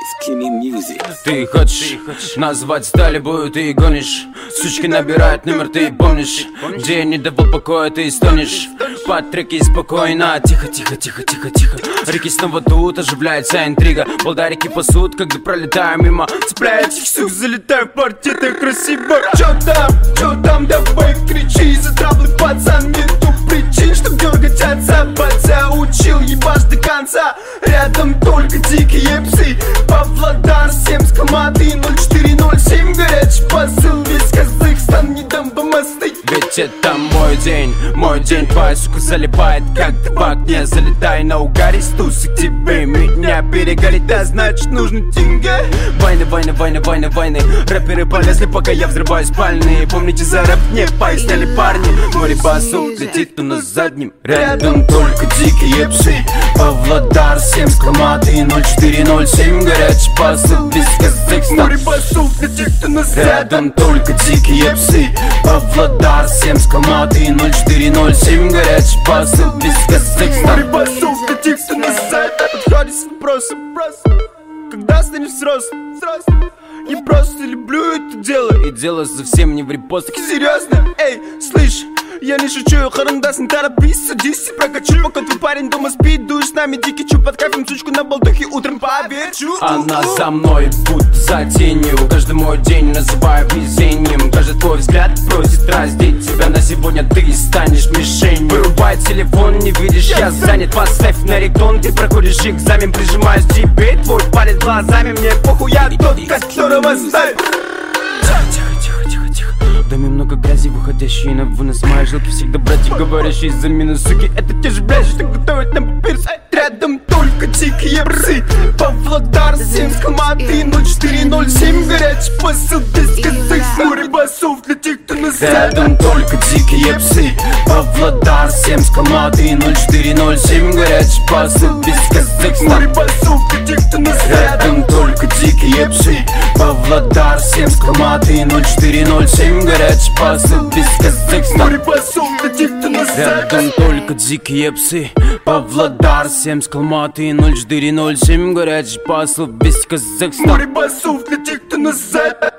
Ты хочешь назвать сталибую, ты гонишь. Сучки набирают номер, ты помнишь, где я не давал покоя, ты стонешь. Под треки спокойно, тихо, тихо, тихо, тихо, тихо. Реки снова тут, оживляется интрига. Балдарики пасут, когда пролетаю мимо. Цепляю этих сук, залетаю в парте, так красиво. Чё там, давай кричи. Затраблый пацан, нету причин, чтоб дергать отца. Батя учил, ебашь до конца. Рядом только дикие псы. Павлодар, Семск, Алматы, 0407. Горячий посыл, весь Казахстан, не дам вам остыть. Ведь это мой день, твоя сука залипает, как ты в окне. Залетай на угаре, стусы к тебе. Меня перегорит, а значит нужны деньги. Войны, войны, войны, войны, войны. Рэперы полезли, пока я взрываю спальные. Помните, за рэп мне поясняли парни. Море басов летит у нас задним. Рядом только дикие псы. Павлодар, Семск, Алматы, 0407. Горячий посыл, весь Казахстан. Море басов летит у нас рядом только дикие псы. Павлодар, Семск, Алматы, 0407. Горячий посыл, весь Казахстан. Море басов летит у нас подходит с вопросом: когда станешь взрослым? Я просто люблю это дело. И дело совсем не в репостах. Серьезно? Эй, слышь, я не шучу, харандас, не торопись. Садись и прокачу, пока твой парень дома спит. Дуешь с нами дикий чу, под кайфом сучку на болтухе. Утром поверчу. Она за мной, будто за тенью. Каждый мой день называю везением. Каждый твой взгляд просит раздеть тебя. На сегодня ты станешь мишенью. Вырубай телефон, не видишь, я занят. Поставь на ректон, ты проходишь экзамен. Прижимаюсь к тебе, твой парень глазами. Мне похуй, я тот, которого ставит. В доме много грязи, выходящей на вынос. Мои жилки всегда братья, говорящие за минус. Суки, это те же блядь, что готовят нам пирс. Рядом только дикие псы. Павлодар, Семск, Алматы, 0407. Горячий посыл, без Казахстан. Море басов для тех, кто нас рядом только дикие псы. Павлодар, Семск, Алматы, 0407. Горячий посыл, без Казахстан. Море басов для тех, кто нас рядом только дикие псы. Павлодар, Семск, Алматы, 0407. Горячий посыл, без Казахстан. Море басов для тех, кто нас рядом только дикие псы. Павлодар, Семск, Алматы, 0407. Горячий посыл, без Казахстан. Море басов для тех, кто нас